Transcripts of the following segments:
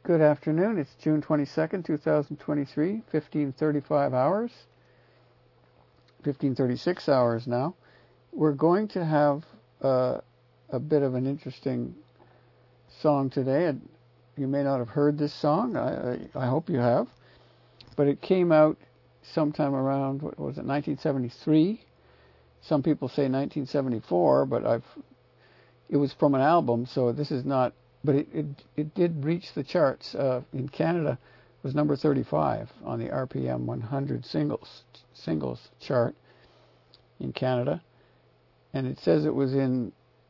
Good afternoon. It's June 22nd, 2023, 1535 hours, 1536 hours now. We're going to have a bit of an interesting song today. You may not have heard this song. I hope you have. But it came out sometime around, what was it, 1973? Some people say 1974, but it was from an album, so this is not. But it did reach the charts in Canada. It was number 35 on the RPM 100 singles chart in Canada, and it says it was in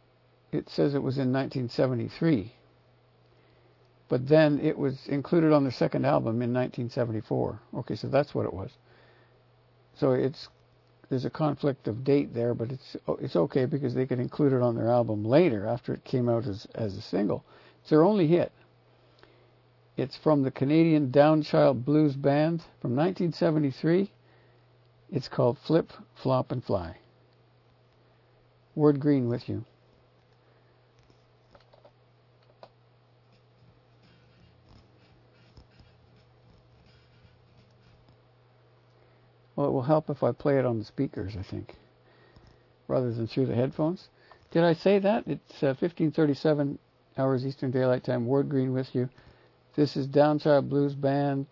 1973. But then it was included on their second album in 1974. Okay, so that's what it was. So there's a conflict of date there, but it's okay because they could include it on their album later after it came out as a single. It's their only hit. It's from the Canadian Downchild Blues Band from 1973. It's called Flip, Flop, and Fly. Ward Green with you. Well, it will help if I play it on the speakers, I think, rather than through the headphones. Did I say that? It's 1537 hours Eastern Daylight Time. Ward Green with you. This is Downchild Blues Band,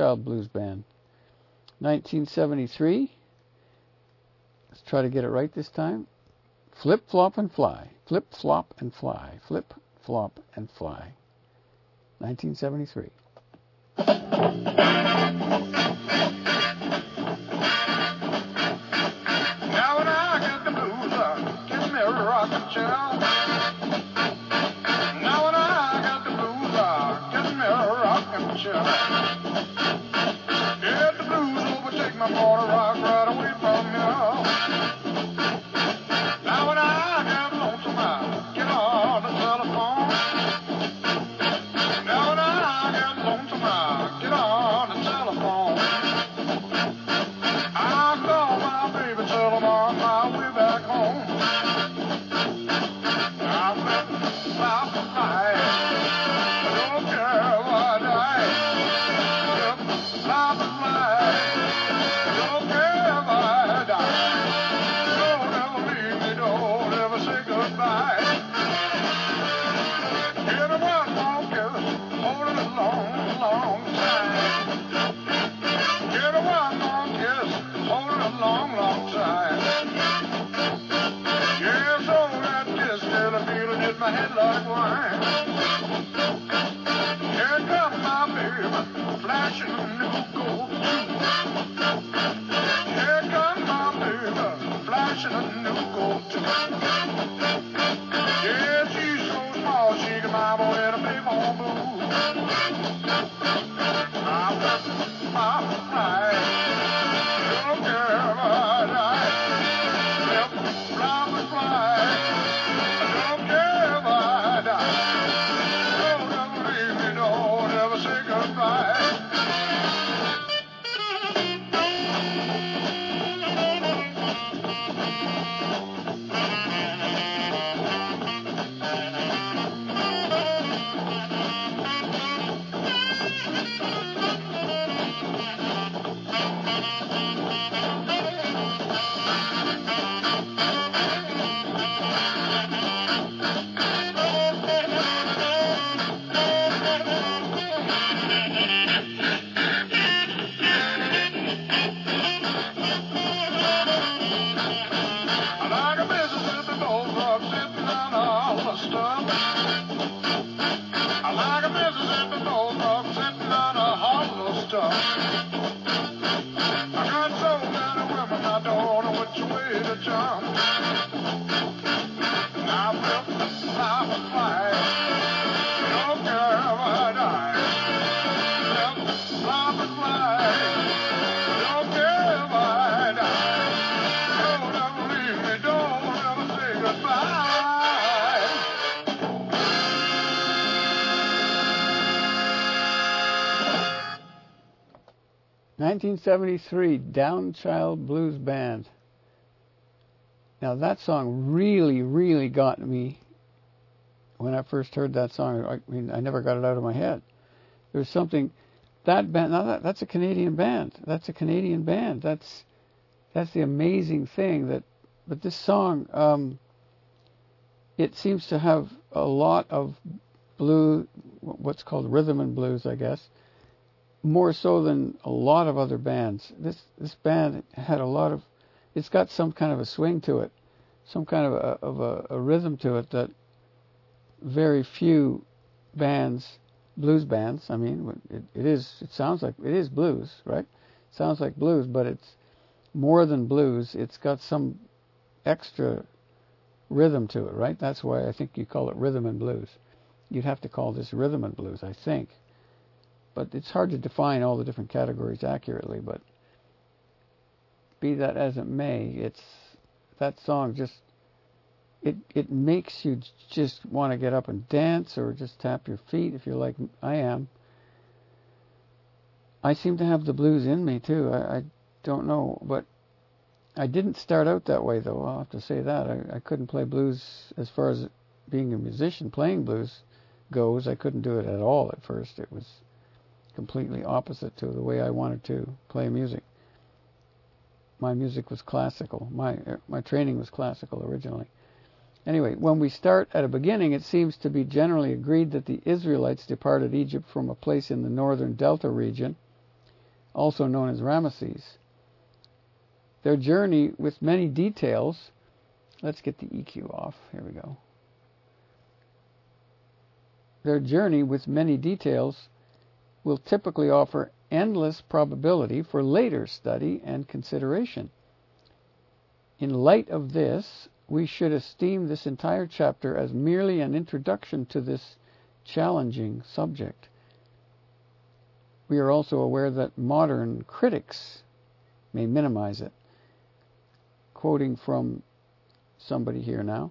1973. Let's try to get it right this time. Flip, flop, and fly. Flip, flop, and fly. Flip, flop, and fly. 1973. Now when I get the blues, give me a rocking chair. Get the blues overtake my morning rock right away from here. Now when I get lonesome, I get on the telephone. Now when I get lonesome, I get on the telephone. I call my baby, tell I'm on my way back home. I'm letting stop the fight. I don't care what I stop and fly. Don't care if I die. Don't ever leave me, don't ever say goodbye. Give me one more kiss, hold it a long, long time. Give me one more kiss, hold it a long, long time. Yes, oh, that kiss till I feel it in my head like wine. Here comes my baby, flashing a new gold tooth. Here comes my baby, flashing a new gold tooth. Yeah, she's so small, she can mama in a big home blue. I'm just my pride. Don't care if I die. Flip, flop, and fly. Don't care if I die. Don't ever leave me, don't ever say goodbye. Goodbye. 1973, Downchild Blues Band. Now that song really, really got me when I first heard that song. I mean, I never got it out of my head. There's something, that band, now that's a Canadian band. That's a Canadian band. That's the amazing thing but this song, it seems to have a lot of what's called rhythm and blues, I guess, more so than a lot of other bands. This band had it's got some kind of a swing to it, some kind of a rhythm to it that very few bands, blues bands, I mean, it sounds like, it is blues, right? It sounds like blues, but it's more than blues. It's got some extra rhythm to it, right? That's why I think you call it rhythm and blues. You'd have to call this rhythm and blues, I think. But it's hard to define all the different categories accurately, but be that as it may, that song just, it makes you just want to get up and dance or just tap your feet if you're like I am. I seem to have the blues in me too. I don't know, but I didn't start out that way though. I'll have to say that. I couldn't play blues as far as being a musician playing blues goes. I couldn't do it at all at first. It was completely opposite to the way I wanted to play music. My music was classical. My training was classical originally. Anyway, when we start at a beginning, it seems to be generally agreed that the Israelites departed Egypt from a place in the northern Delta region, also known as Ramesses. Their journey with many details, let's get the EQ off, here we go. Their journey with many details will typically offer endless probability for later study and consideration. In light of this, we should esteem this entire chapter as merely an introduction to this challenging subject. We are also aware that modern critics may minimize it. Quoting from somebody here now,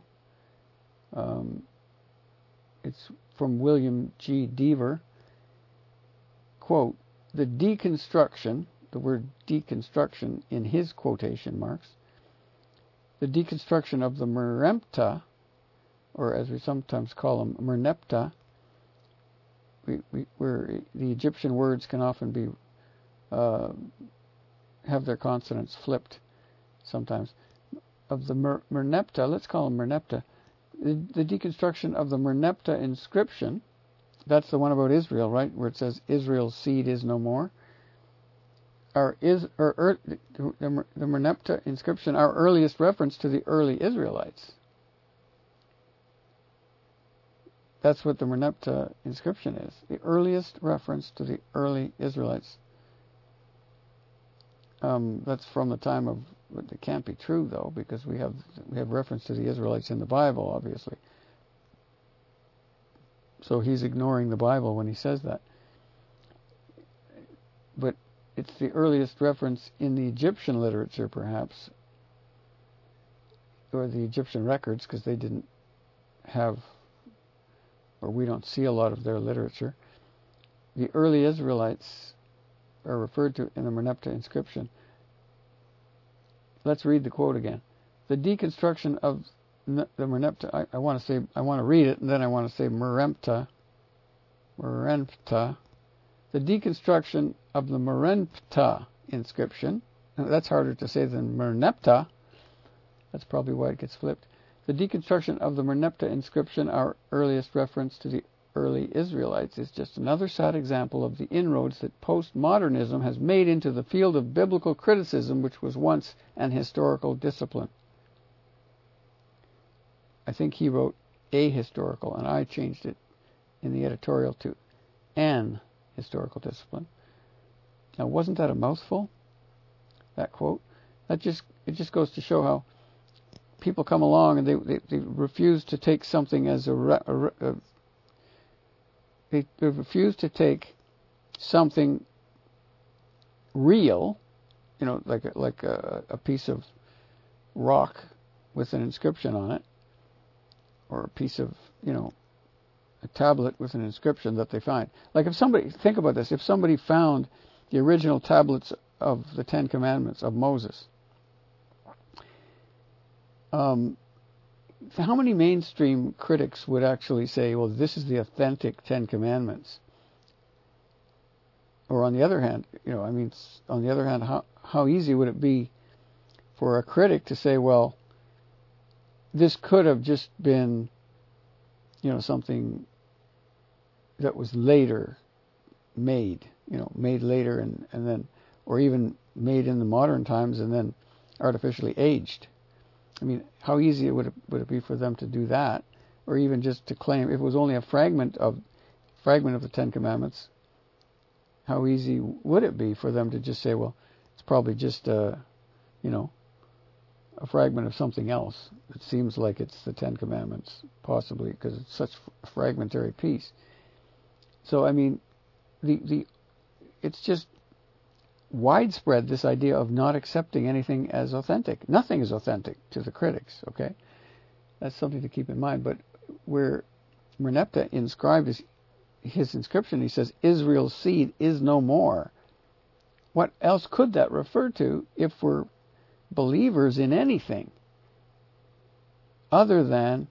it's from William G. Deaver, quote, the deconstruction, the word deconstruction in his quotation marks, the deconstruction of the Merempta, or as we sometimes call them, Merneptah, where the Egyptian words can often be have their consonants flipped sometimes, of the Merneptah, let's call them Merneptah, the deconstruction of the Merneptah inscription, that's the one about Israel, right, where it says Israel's seed is no more. The Merneptah inscription, our earliest reference to the early Israelites. That's what the Merneptah inscription is, the earliest reference to the early Israelites. That's from the time of, it can't be true though, because we have reference to the Israelites in the Bible, obviously. So he's ignoring the Bible when he says that. But it's the earliest reference in the Egyptian literature, perhaps, or the Egyptian records, because they didn't have, or we don't see a lot of their literature. The early Israelites are referred to in the Merneptah inscription. Let's read the quote again. The deconstruction of the Merneptah, I want to read it, and then I want to say Meremptah. The deconstruction of the Meremptah inscription, that's harder to say than Merneptah, that's probably why it gets flipped. The deconstruction of the Merneptah inscription, our earliest reference to the early Israelites, is just another sad example of the inroads that postmodernism has made into the field of biblical criticism, which was once an historical discipline. I think he wrote ahistorical, and I changed it in the editorial to an historical discipline. Now, wasn't that a mouthful, that quote? It just goes to show how people come along and they refuse to take something as they refuse to take something real, like a piece of rock with an inscription on it, or a piece of, a tablet with an inscription that they find. Like think about this, if somebody found the original tablets of the Ten Commandments of Moses, how many mainstream critics would actually say, well, this is the authentic Ten Commandments? Or on the other hand, on the other hand, how easy would it be for a critic to say, well, this could have just been, something that was later made, made later and then, or even made in the modern times and then artificially aged. I mean, how easy would it be for them to do that, or even just to claim if it was only a fragment of the Ten Commandments? How easy would it be for them to just say, well, it's probably just a fragment of something else? It seems like it's the Ten Commandments, possibly, because it's such a fragmentary piece. So, I mean, it's just widespread, this idea of not accepting anything as authentic. Nothing is authentic to the critics, okay? That's something to keep in mind. But where Merneptah inscribed his inscription, he says, Israel's seed is no more. What else could that refer to if we're believers in anything other than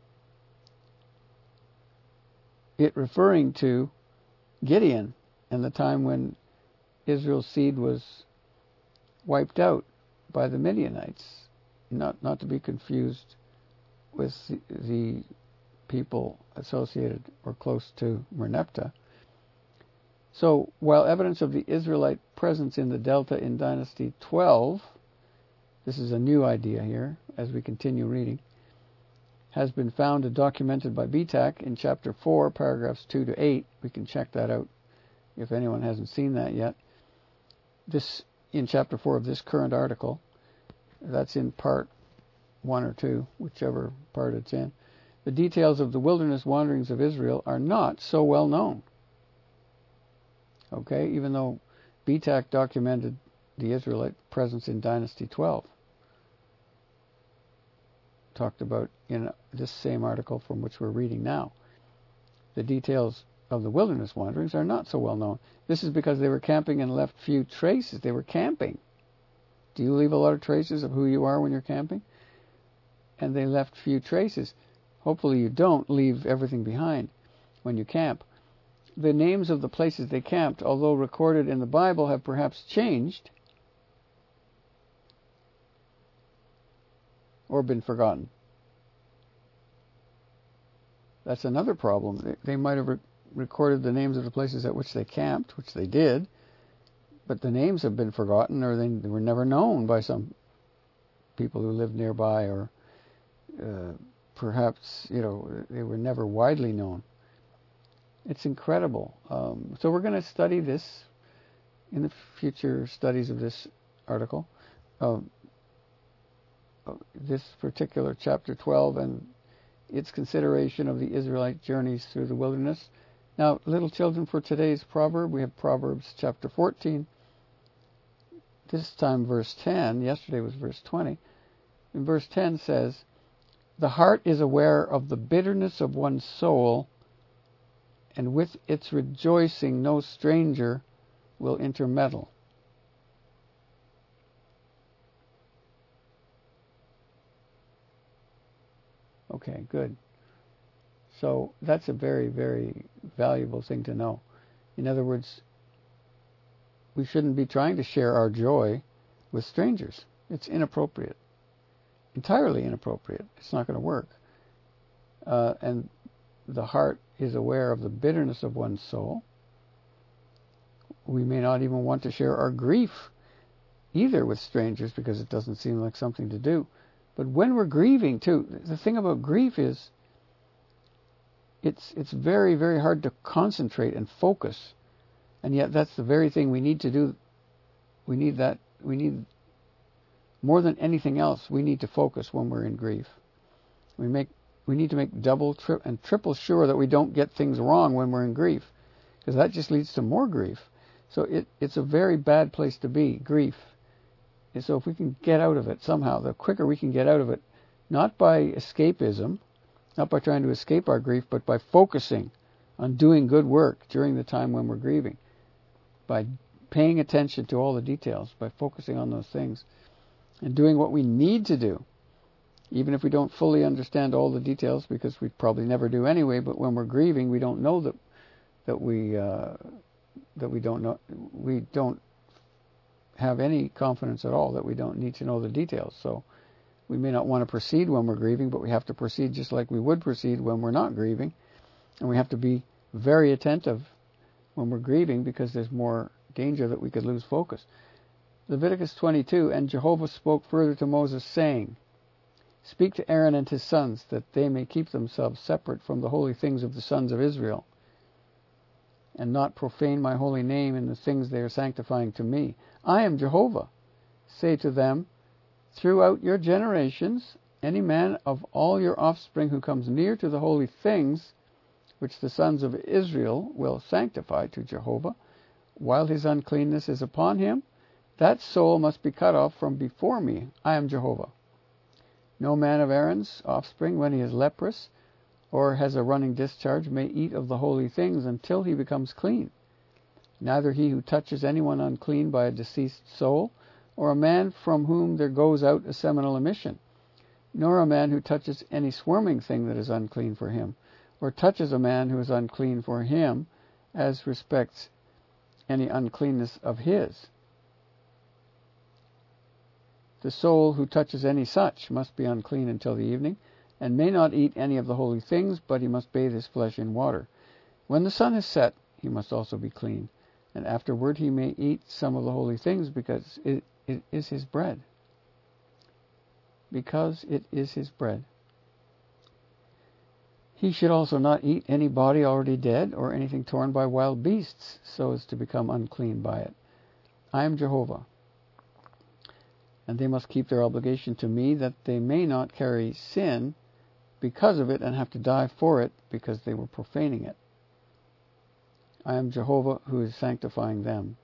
it referring to Gideon and the time when Israel's seed was wiped out by the Midianites, not to be confused with the people associated or close to Merneptah. So, while evidence of the Israelite presence in the Delta in Dynasty 12, this is a new idea here as we continue reading, has been found and documented by BTAC in Chapter 4, paragraphs 2 to 8. We can check that out if anyone hasn't seen that yet. This, in Chapter 4 of this current article, that's in Part 1 or 2, whichever part it's in. The details of the wilderness wanderings of Israel are not so well known. Okay, even though BTAC documented the Israelite presence in Dynasty 12. Talked about in this same article from which we're reading now. The details of the wilderness wanderings are not so well known. This is because they were camping and left few traces. They were camping. Do you leave a lot of traces of who you are when you're camping? And they left few traces. Hopefully you don't leave everything behind when you camp. The names of the places they camped, although recorded in the Bible, have perhaps changed or been forgotten. That's another problem. They might have recorded the names of the places at which they camped, which they did, but the names have been forgotten, or they were never known by some people who lived nearby, or perhaps, they were never widely known. It's incredible. So we're going to study this in the future studies of this article, this particular chapter 12 and its consideration of the Israelite journeys through the wilderness. Now, little children, for today's proverb, we have Proverbs chapter 14, this time verse 10. Yesterday was verse 20. And verse 10 says, "The heart is aware of the bitterness of one's soul, and with its rejoicing no stranger will intermeddle." Okay, good. So that's a very, very valuable thing to know. In other words, we shouldn't be trying to share our joy with strangers. It's inappropriate. Entirely inappropriate. It's not going to work. And the heart is aware of the bitterness of one's soul. We may not even want to share our grief either with strangers because it doesn't seem like something to do. But when we're grieving too, the thing about grief is it's very, very hard to concentrate and focus. And yet that's the very thing we need to do. We need more than anything else, we need to focus when we're in grief. We need to make double, and triple sure that we don't get things wrong when we're in grief, because that just leads to more grief. So it's a very bad place to be, grief. And so if we can get out of it somehow, the quicker we can get out of it, not by escapism, not by trying to escape our grief, but by focusing on doing good work during the time when we're grieving, by paying attention to all the details, by focusing on those things, and doing what we need to do, even if we don't fully understand all the details, because we probably never do anyway. But when we're grieving, we don't know that we that we don't know. We don't have any confidence at all that we don't need to know the details. So we may not want to proceed when we're grieving, but we have to proceed just like we would proceed when we're not grieving. And we have to be very attentive when we're grieving because there's more danger that we could lose focus. Leviticus 22, and Jehovah spoke further to Moses, saying, Speak to Aaron and his sons, that they may keep themselves separate from the holy things of the sons of Israel, and not profane my holy name in the things they are sanctifying to me. I am Jehovah. Say to them, throughout your generations, any man of all your offspring who comes near to the holy things which the sons of Israel will sanctify to Jehovah, while his uncleanness is upon him, that soul must be cut off from before me. I am Jehovah. No man of Aaron's offspring, when he is leprous or has a running discharge, may eat of the holy things until he becomes clean. Neither he who touches anyone unclean by a deceased soul, or a man from whom there goes out a seminal emission, nor a man who touches any swarming thing that is unclean for him, or touches a man who is unclean for him as respects any uncleanness of his. The soul who touches any such must be unclean until the evening, and may not eat any of the holy things, but he must bathe his flesh in water. When the sun is set, he must also be clean, and afterward he may eat some of the holy things, because it is his bread. Because it is his bread. He should also not eat any body already dead, or anything torn by wild beasts, so as to become unclean by it. I am Jehovah. And they must keep their obligation to me, that they may not carry sin because of it and have to die for it, because they were profaning it. I am Jehovah, who is sanctifying them.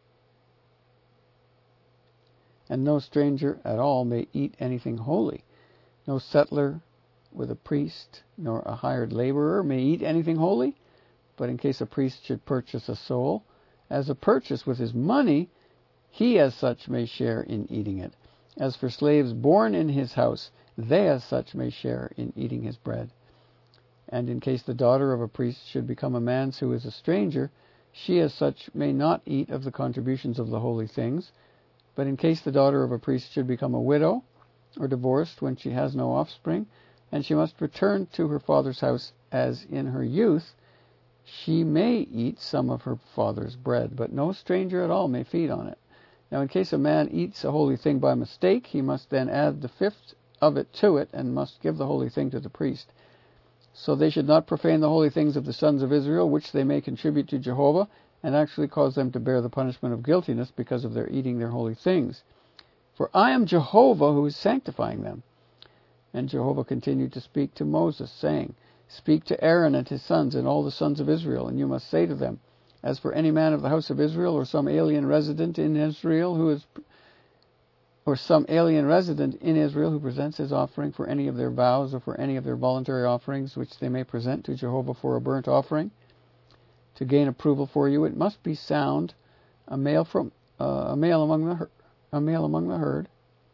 And no stranger at all may eat anything holy. No settler with a priest, nor a hired laborer may eat anything holy. But in case a priest should purchase a soul, as a purchase with his money, he as such may share in eating it. As for slaves born in his house, they as such may share in eating his bread. And in case the daughter of a priest should become a man's who is a stranger, she as such may not eat of the contributions of the holy things. But in case the daughter of a priest should become a widow, or divorced when she has no offspring, and she must return to her father's house as in her youth, she may eat some of her father's bread, but no stranger at all may feed on it. Now, in case a man eats a holy thing by mistake, he must then add the fifth of it to it, and must give the holy thing to the priest. So they should not profane the holy things of the sons of Israel, which they may contribute to Jehovah, and actually cause them to bear the punishment of guiltiness because of their eating their holy things. For I am Jehovah, who is sanctifying them. And Jehovah continued to speak to Moses, saying, Speak to Aaron and his sons and all the sons of Israel, and you must say to them, As for any man of the house of Israel, or some alien resident in Israel who presents his offering for any of their vows or for any of their voluntary offerings which they may present to Jehovah for a burnt offering, to gain approval for you, it must be sound, a male among the herd,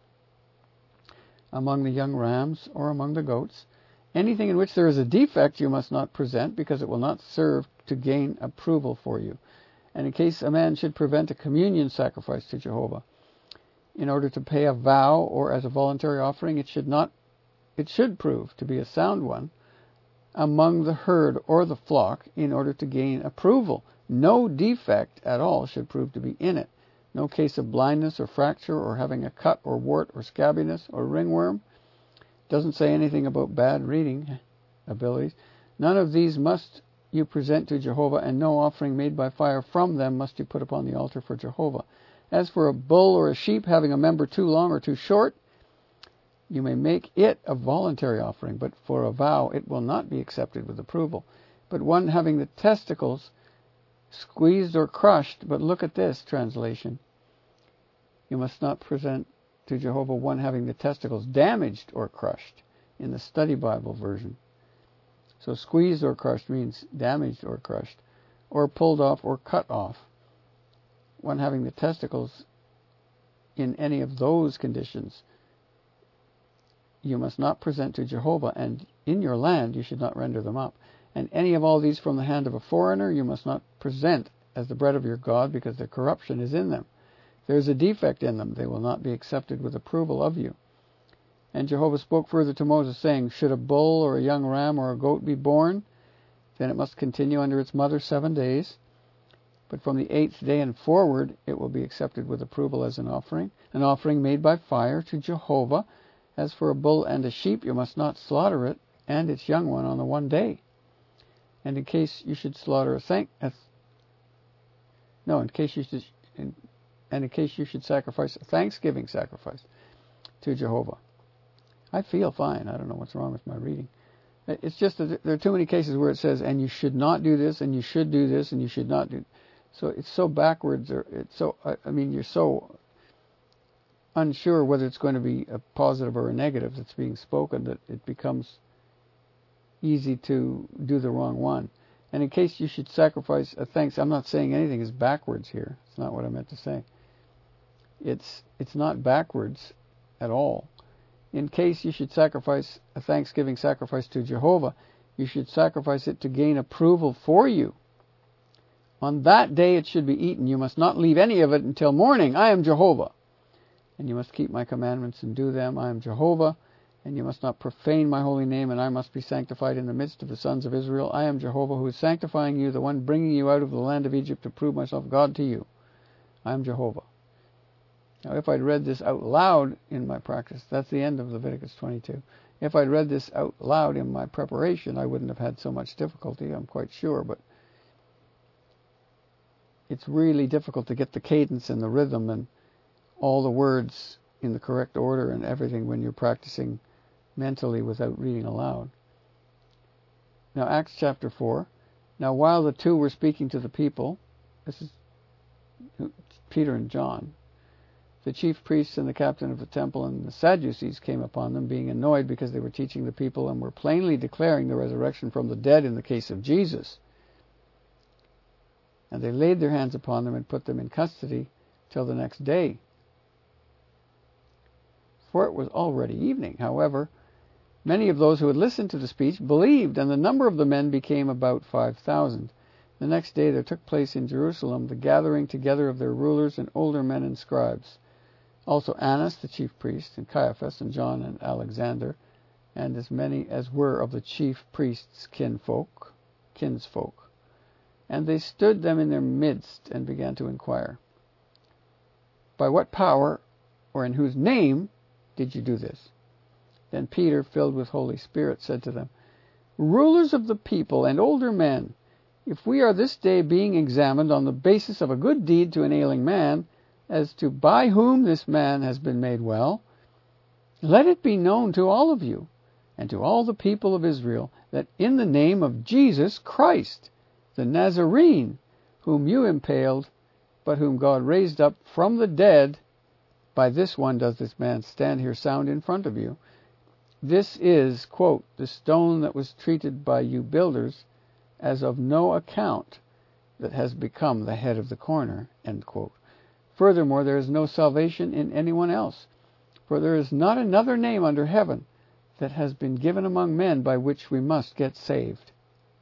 among the young rams, or among the goats. Anything in which there is a defect you must not present, because it will not serve to gain approval for you. And in case a man should present a communion sacrifice to Jehovah, in order to pay a vow or as a voluntary offering, it should prove to be a sound one among the herd or the flock, in order to gain approval. No defect at all should prove to be in it. No case of blindness or fracture or having a cut or wart or scabbiness or ringworm. Doesn't say anything about bad reading abilities. None of these must you present to Jehovah, and no offering made by fire from them must you put upon the altar for Jehovah. As for a bull or a sheep having a member too long or too short, you may make it a voluntary offering, but for a vow it will not be accepted with approval. But one having the testicles squeezed or crushed, but look at this translation. You must not present to Jehovah one having the testicles damaged or crushed, in the Study Bible version. So squeezed or crushed means damaged or crushed, or pulled off or cut off. One having the testicles in any of those conditions, you must not present to Jehovah, and in your land you should not render them up. And any of all these from the hand of a foreigner you must not present as the bread of your God, because their corruption is in them. There is a defect in them. They will not be accepted with approval of you. And Jehovah spoke further to Moses, saying, should a bull or a young ram or a goat be born, then it must continue under its mother 7 days. But from the 8th day and forward, it will be accepted with approval as an offering made by fire to Jehovah. As for a bull and a sheep, you must not slaughter it and its young one on the 1 day. And in case you should slaughter in case you should sacrifice a thanksgiving sacrifice to Jehovah. I feel fine. I don't know what's wrong with my reading. It's just that there are too many cases where it says, and you should not do this, and you should do this, and you should not do. So it's so backwards, or it's so, you're so unsure whether it's going to be a positive or a negative that's being spoken that it becomes easy to do the wrong one. And in case you should sacrifice a thanks, I'm not saying anything is backwards here. It's not what I meant to say. It's not backwards at all. In case you should sacrifice a thanksgiving sacrifice to Jehovah, you should sacrifice it to gain approval for you. On that day it should be eaten. You must not leave any of it until morning. I am Jehovah. And you must keep my commandments and do them. I am Jehovah. And you must not profane my holy name, and I must be sanctified in the midst of the sons of Israel. I am Jehovah, who is sanctifying you, the one bringing you out of the land of Egypt to prove myself God to you. I am Jehovah. Now, if I'd read this out loud in my practice, that's the end of Leviticus 22. If I'd read this out loud in my preparation, I wouldn't have had so much difficulty, I'm quite sure, but it's really difficult to get the cadence and the rhythm and all the words in the correct order and everything when you're practicing mentally without reading aloud. Now, Acts chapter 4. Now, while the two were speaking to the people, this is Peter and John, the chief priests and the captain of the temple and the Sadducees came upon them, being annoyed because they were teaching the people and were plainly declaring the resurrection from the dead in the case of Jesus. And they laid their hands upon them and put them in custody till the next day. For it was already evening. However, many of those who had listened to the speech believed, and the number of the men became about 5,000. The next day there took place in Jerusalem the gathering together of their rulers and older men and scribes. Also Annas the chief priest, and Caiaphas, and John, and Alexander, and as many as were of the chief priests' kinsfolk. And they stood them in their midst, and began to inquire, by what power, or in whose name, did you do this? Then Peter, filled with Holy Spirit, said to them, rulers of the people and older men, if we are this day being examined on the basis of a good deed to an ailing man, as to by whom this man has been made well, let it be known to all of you, and to all the people of Israel, that in the name of Jesus Christ, the Nazarene, whom you impaled, but whom God raised up from the dead, by this one does this man stand here sound in front of you. This is, quote, the stone that was treated by you builders as of no account, that has become the head of the corner, end quote. Furthermore, there is no salvation in anyone else, for there is not another name under heaven that has been given among men by which we must get saved.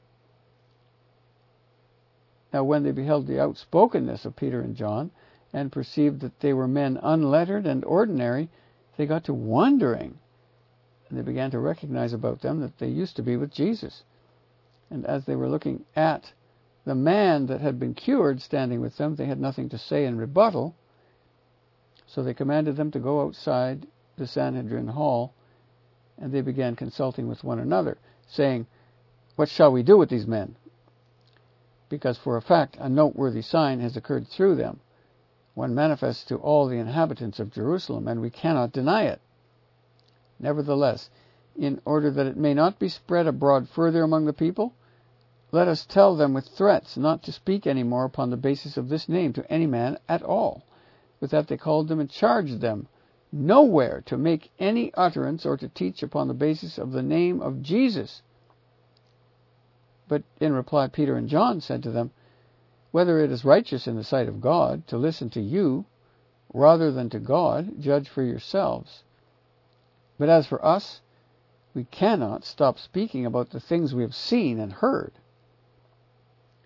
Now when they beheld the outspokenness of Peter and John, and perceived that they were men unlettered and ordinary, they got to wondering, and they began to recognize about them that they used to be with Jesus. And as they were looking at the man that had been cured standing with them, they had nothing to say in rebuttal. So they commanded them to go outside the Sanhedrin hall, and they began consulting with one another, saying, what shall we do with these men? Because for a fact a noteworthy sign has occurred through them, one manifest to all the inhabitants of Jerusalem, and we cannot deny it. Nevertheless, in order that it may not be spread abroad further among the people, let us tell them with threats not to speak any more upon the basis of this name to any man at all. With that they called them and charged them nowhere to make any utterance or to teach upon the basis of the name of Jesus. But in reply Peter and John said to them, whether it is righteous in the sight of God to listen to you rather than to God, judge for yourselves. But as for us, we cannot stop speaking about the things we have seen and heard.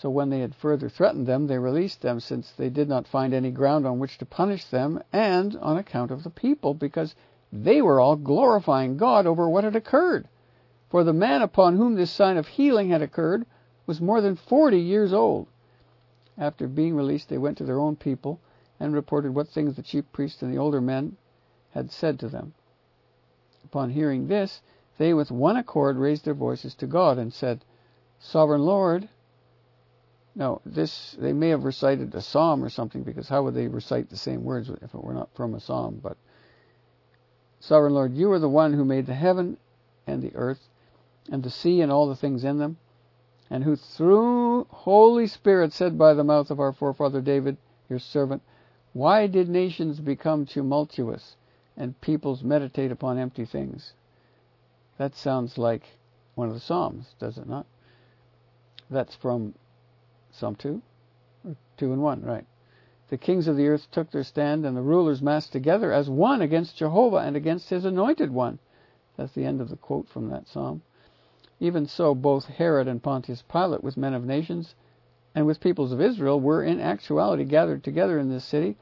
So when they had further threatened them, they released them, since they did not find any ground on which to punish them, and on account of the people, because they were all glorifying God over what had occurred. For the man upon whom this sign of healing had occurred was more than 40 years old. After being released, they went to their own people and reported what things the chief priests and the older men had said to them. Upon hearing this, they with one accord raised their voices to God and said, Sovereign Lord. Now, they may have recited a psalm or something, because how would they recite the same words if it were not from a psalm? But, Sovereign Lord, you are the one who made the heaven and the earth and the sea and all the things in them, and who through Holy Spirit said by the mouth of our forefather David, your servant, why did nations become tumultuous and peoples meditate upon empty things? That sounds like one of the Psalms, does it not? That's from Psalm 2? Or 2 and 1, right. The kings of the earth took their stand, and the rulers massed together as one against Jehovah and against his anointed one. That's the end of the quote from that psalm. Even so, both Herod and Pontius Pilate, with men of nations and with peoples of Israel, were in actuality gathered together in this city,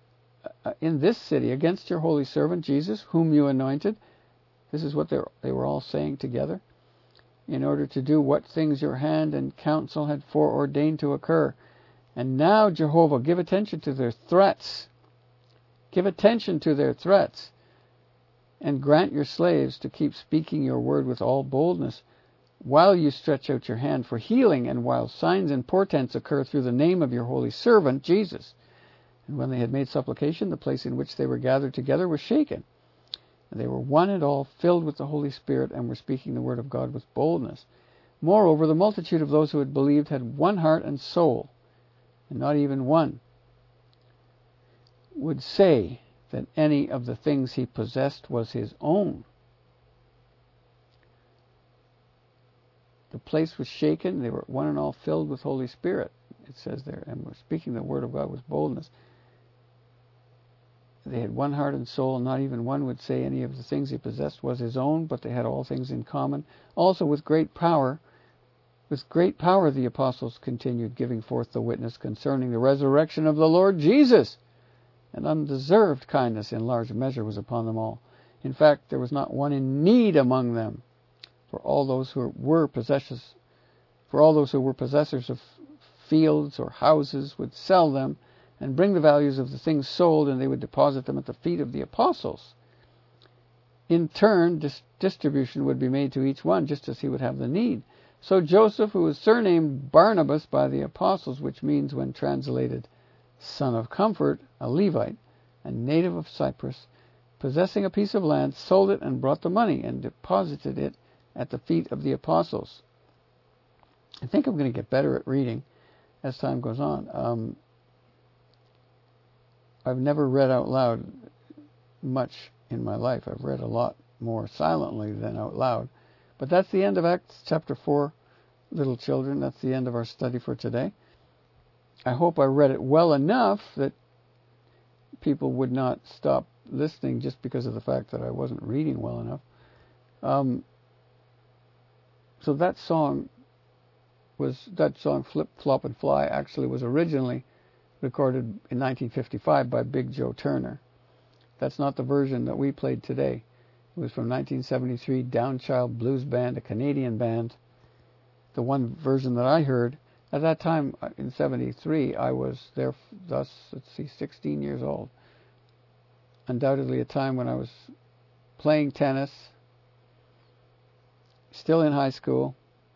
against your holy servant Jesus, whom you anointed. This is what they were all saying together, in order to do what things your hand and counsel had foreordained to occur. And now, Jehovah, give attention to their threats. Give attention to their threats, and grant your slaves to keep speaking your word with all boldness, while you stretch out your hand for healing, and while signs and portents occur through the name of your holy servant, Jesus. And when they had made supplication, the place in which they were gathered together was shaken. And they were one and all filled with the Holy Spirit, and were speaking the word of God with boldness. Moreover, the multitude of those who had believed had one heart and soul, and not even one would say that any of the things he possessed was his own. The place was shaken. They were one and all filled with Holy Spirit, it says there, and were speaking the word of God with boldness. They had one heart and soul, and not even one would say any of the things he possessed was his own, but they had all things in common. Also with great power the apostles continued, giving forth the witness concerning the resurrection of the Lord Jesus. And undeserved kindness in large measure was upon them all. In fact, there was not one in need among them. For all those who were possessors of fields or houses would sell them and bring the values of the things sold, and they would deposit them at the feet of the apostles. In turn, distribution would be made to each one, just as he would have the need. So Joseph, who was surnamed Barnabas by the apostles, which means, when translated, son of comfort, a Levite, a native of Cyprus, possessing a piece of land, sold it and brought the money and deposited it at the feet of the apostles. I think I'm going to get better at reading as time goes on. I've never read out loud much in my life. I've read a lot more silently than out loud. But that's the end of Acts chapter 4, little children. That's the end of our study for today. I hope I read it well enough that people would not stop listening just because of the fact that I wasn't reading well enough. So that song, Flip, Flop, and Fly, actually was originally recorded in 1955 by Big Joe Turner. That's not the version that we played today. It was from 1973, Downchild Blues Band, a Canadian band. The one version that I heard, at that time in 73, I was there, 16 years old. Undoubtedly a time when I was playing tennis, still in high school.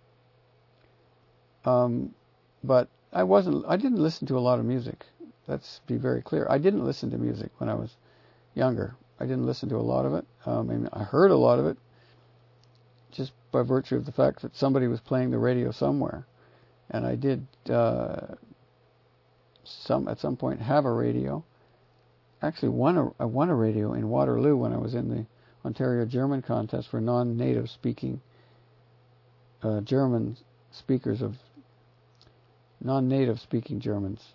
But I didn't listen to a lot of music. Let's be very clear. I didn't listen to music when I was younger. I didn't listen to a lot of it. I heard a lot of it just by virtue of the fact that somebody was playing the radio somewhere. And I did at some point have a radio. Actually, I won a radio in Waterloo when I was in the Ontario German contest for non-native speaking German speakers of non-native speaking Germans.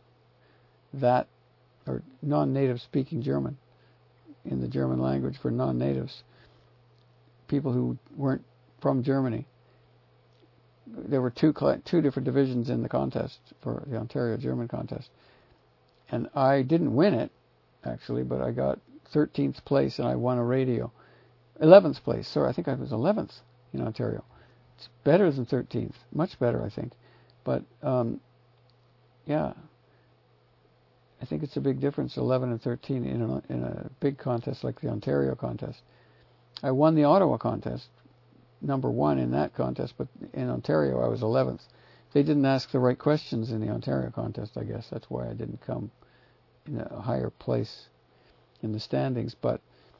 Or non-native speaking German in the German language for non-natives, people who weren't from Germany. there were two different divisions in the contest for the Ontario German contest, and I didn't win it actually, but I got 13th place and I won a radio. 11th place. Sorry, I think I was 11th in Ontario. It's better than 13th, much better, I think. But yeah, I think it's a big difference, 11 and 13 in a big contest like the Ontario contest. I won the Ottawa contest, number 1 in that contest, but in Ontario I was 11th. They didn't ask the right questions in the Ontario contest, I guess. That's why I didn't come in a higher place in the standings. But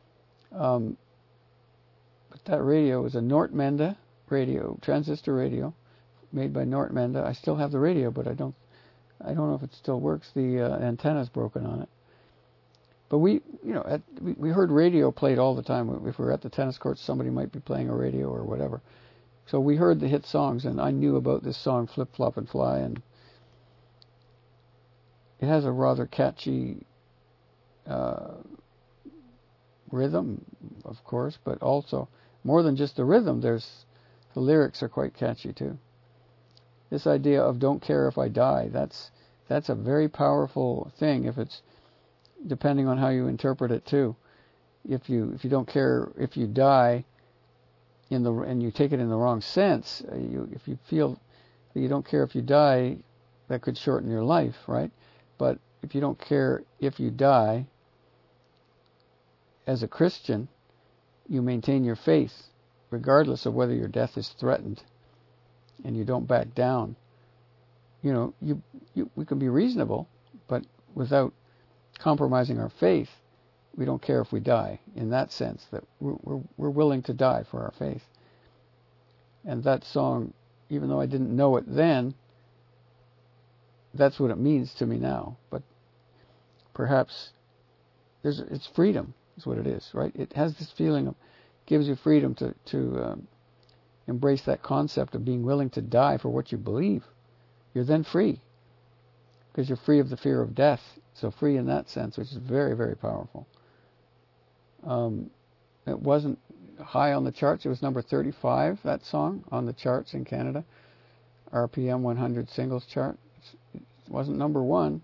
that radio was a Nordmende radio, transistor radio, made by Nordmende. I still have the radio, but I don't know if it still works. The antenna's broken on it. But we heard radio played all the time. If we were at the tennis courts, somebody might be playing a radio or whatever. So we heard the hit songs, and I knew about this song, Flip, Flop, and Fly, and it has a rather catchy rhythm, of course, but also, more than just the rhythm, the lyrics are quite catchy too. This idea of don't care if I die, that's a very powerful thing, if it's depending on how you interpret it too. If you don't care if you die and you take it in the wrong sense, if you feel that you don't care if you die, that could shorten your life, right? But if you don't care if you die, as a Christian, you maintain your faith regardless of whether your death is threatened, and you don't back down. We can be reasonable, but without compromising our faith, we don't care if we die, in that sense, that we're willing to die for our faith. And that song, even though I didn't know it then, that's what it means to me now. But perhaps it's freedom is what it is, right? It has this feeling of, gives you freedom to embrace that concept of being willing to die for what you believe. You're then free, because you're free of the fear of death. So free in that sense, which is very, very powerful. It wasn't high on the charts. It was number 35, that song, on the charts in Canada. RPM 100 singles chart. It wasn't number 1.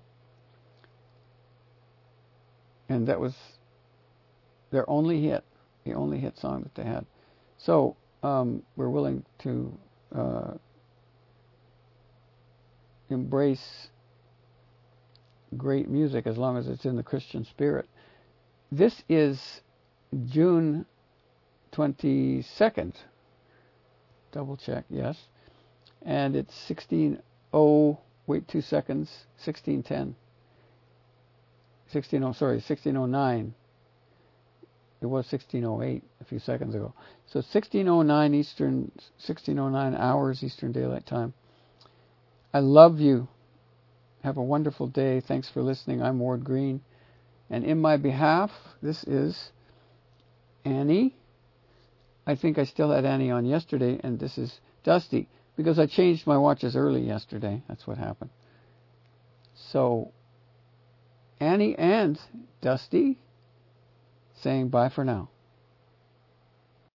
And that was their only hit, the only hit song that they had. So we're willing to embrace great music as long as it's in the Christian spirit. This is June 22nd. Double check, yes. And it's 1610. 1609. It was 1608 a few seconds ago. So 1609 1609 hours Eastern Daylight Time. I love you. Have a wonderful day. Thanks for listening. I'm Ward Green. And in my behalf, this is Annie. I think I still had Annie on yesterday, and this is Dusty, because I changed my watches early yesterday. That's what happened. So, Annie and Dusty saying bye for now.